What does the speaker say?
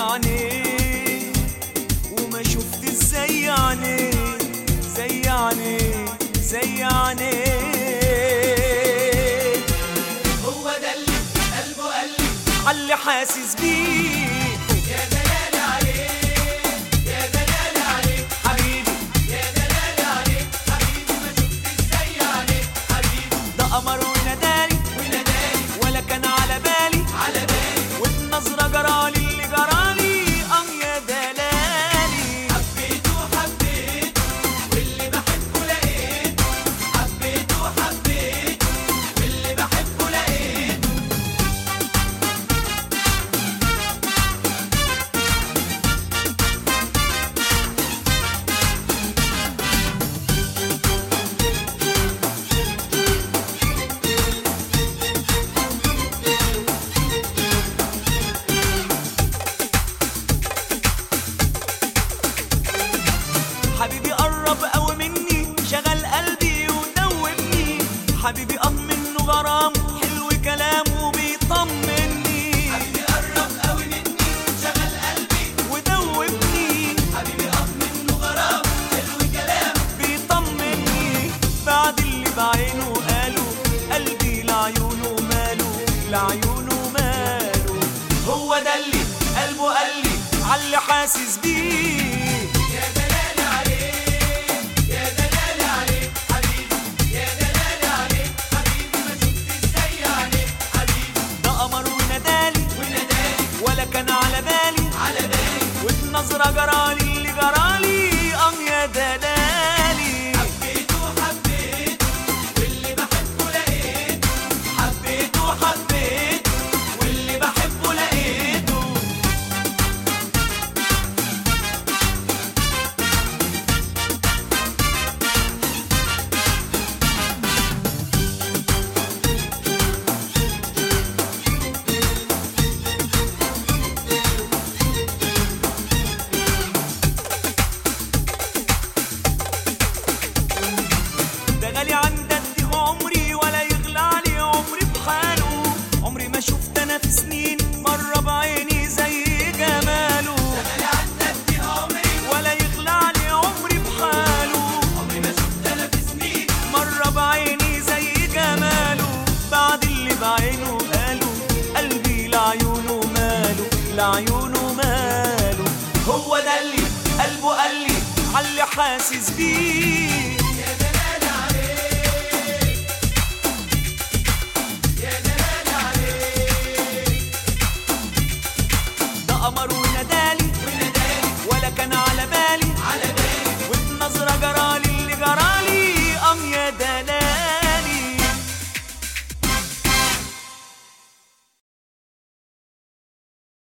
عينيه وما شفت زي عينيه زي عينيه زي عينيه. هو ده اللي قلبه قالي عاللي حاسس بيه. يا دلال عليك يا دلال عليك حبيبي يا دلال عليك حبيبي ما شفتش زي عليك حبيبي. ده قمر ونادالي وناداني ولا كان على بالي على بالي وبنظرة جرالي اللي جرالي يا دلالي. حبيته حبيته واللي بحبه لقيته حبيته حبيته واللي بحبه لقيته. حبيبي قرب قوي مني شغل قلبي ودوبني. حبيبي منه غرام حلو كلامه بيطمني. حبيبي قرب قوي مني شغل قلبي ودوبني حبيبي منه غرام حلو كلام بيطمني. بعد اللي بعينه قالوا قلبي لعيونه ماله لعيونه ماله. هو ده اللي قلبه قالي عاللي حاسس بيه. يا دلال عليك يا دلال عليك حبيبي يا دلال عليك حبيبي ما شفتش زي عليك حبيبي. ده قمر ونادالي وناداني ولا كان على بالي على بالي وبنظرة جرالي اللي جرالي يا دلالي. حبيته حبيته واللي بحبه لقيته حبيته حبيته واللي بحبه لقيته. ده غالي عند قد عمري ولا يغلى علي عمري بحاله. عمري ما شفت انا في سنين مرة بعيني زي جماله. غالي عندك دي عمري ولا يغلى علي عمري بحاله. عمري ما شفت انا في سنين مرة بعيني زي جماله. بعد اللي بعينه قالوا قلبي لعيونه ماله لعيونه ماله. هو ده اللي قلبه قالي عاللي حاسس بيه.